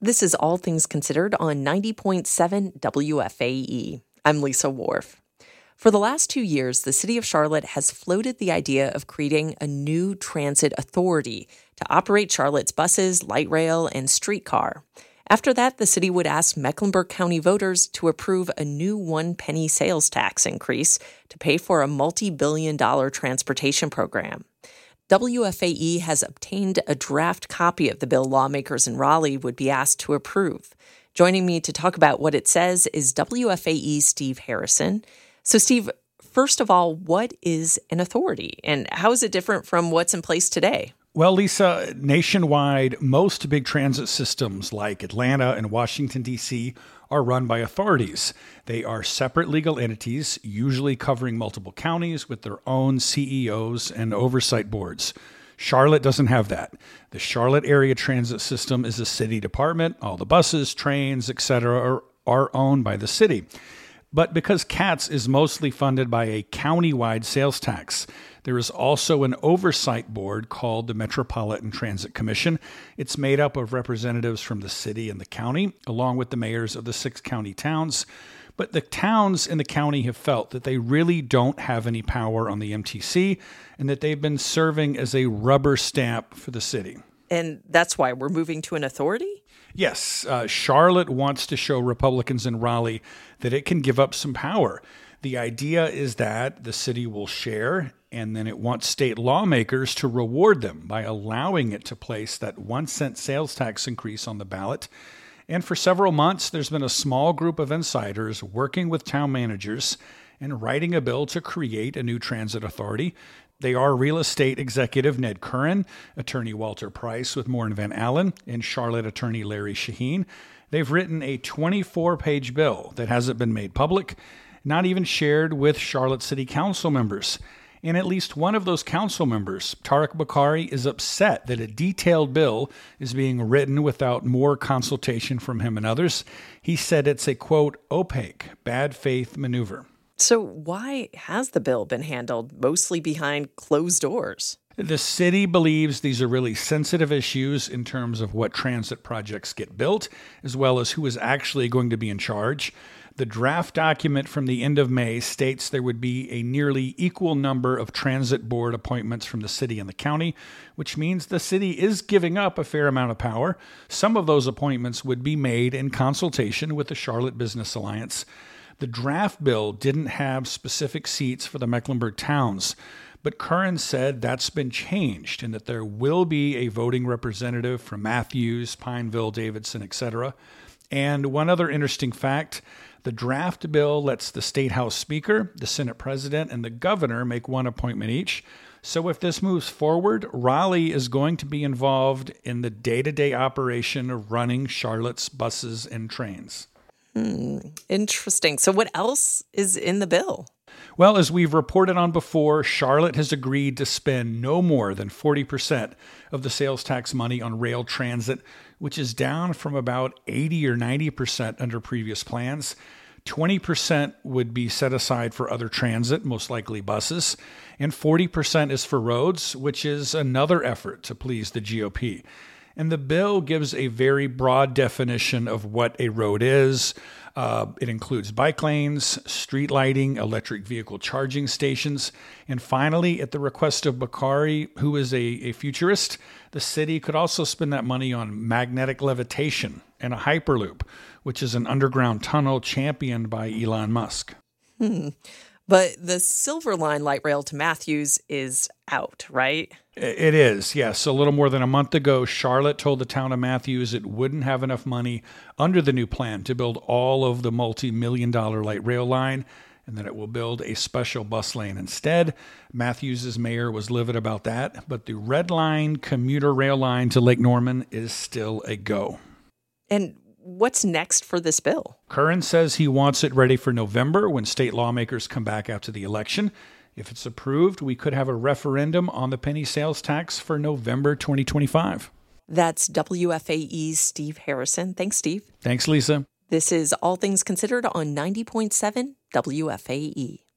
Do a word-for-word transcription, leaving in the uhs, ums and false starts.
This is All Things Considered on ninety point seven W F A E. I'm Lisa Wharf. For the last two years, the city of Charlotte has floated the idea of creating a new transit authority to operate Charlotte's buses, light rail, and streetcar. After that, the city would ask Mecklenburg County voters to approve a new one-penny sales tax increase to pay for a multi-billion dollar transportation program. W F A E has obtained a draft copy of the bill lawmakers in Raleigh would be asked to approve. Joining me to talk about what it says is W F A E's Steve Harrison. So, Steve, first of all, what is an authority, and how is it different from what's in place today? Well, Lisa, nationwide, most big transit systems like Atlanta and Washington, D C are run by authorities. They are separate legal entities, usually covering multiple counties with their own C E Os and oversight boards. Charlotte doesn't have that. The Charlotte Area Transit System is a city department. All the buses, trains, et cetera are, are owned by the city. But because CATS is mostly funded by a county-wide sales tax, there is also an oversight board called the Metropolitan Transit Commission. It's made up of representatives from the city and the county, along with the mayors of the six county towns. But the towns in the county have felt that they really don't have any power on the M T C and that they've been serving as a rubber stamp for the city. And that's why we're moving to an authority? Yes, uh, Charlotte wants to show Republicans in Raleigh that it can give up some power. The idea is that the city will share, and then it wants state lawmakers to reward them by allowing it to place that one cent sales tax increase on the ballot. And for several months, there's been a small group of insiders working with town managers and writing a bill to create a new transit authority. They are real estate executive Ned Curran, attorney Walter Price with Moore and Van Allen, and Charlotte attorney Larry Shaheen. They've written a twenty-four page bill that hasn't been made public, not even shared with Charlotte City Council members. And at least one of those council members, Tariq Bokhari, is upset that a detailed bill is being written without more consultation from him and others. He said it's a, quote, opaque, bad faith maneuver. So why has the bill been handled mostly behind closed doors? The city believes these are really sensitive issues in terms of what transit projects get built, as well as who is actually going to be in charge. The draft document from the end of May states there would be a nearly equal number of transit board appointments from the city and the county, which means the city is giving up a fair amount of power. Some of those appointments would be made in consultation with the Charlotte Business Alliance. The draft bill didn't have specific seats for the Mecklenburg towns, but Curran said that's been changed and that there will be a voting representative from Matthews, Pineville, Davidson, et cetera. And one other interesting fact, the draft bill lets the State House Speaker, the Senate President, and the Governor make one appointment each. So if this moves forward, Raleigh is going to be involved in the day-to-day operation of running Charlotte's buses and trains. Hmm, interesting. So what else is in the bill? Well, as we've reported on before, Charlotte has agreed to spend no more than forty percent of the sales tax money on rail transit, which is down from about eighty or ninety percent under previous plans. twenty percent would be set aside for other transit, most likely buses, and forty percent is for roads, which is another effort to please the G O P. And the bill gives a very broad definition of what a road is. Uh, it includes bike lanes, street lighting, electric vehicle charging stations. And finally, at the request of Bokhari, who is a, a futurist, the city could also spend that money on magnetic levitation and a hyperloop, which is an underground tunnel championed by Elon Musk. Hmm. But the Silver Line light rail to Matthews is out, right? It is, yes. A little more than a month ago, Charlotte told the town of Matthews it wouldn't have enough money under the new plan to build all of the multi-million dollar light rail line, and that it will build a special bus lane instead. Matthews' mayor was livid about that, but the Red Line commuter rail line to Lake Norman is still a go. And what's next for this bill? Curran says he wants it ready for November when state lawmakers come back after the election. If it's approved, we could have a referendum on the penny sales tax for November twenty twenty-five. That's W F A E's Steve Harrison. Thanks, Steve. Thanks, Lisa. This is All Things Considered on ninety point seven W F A E.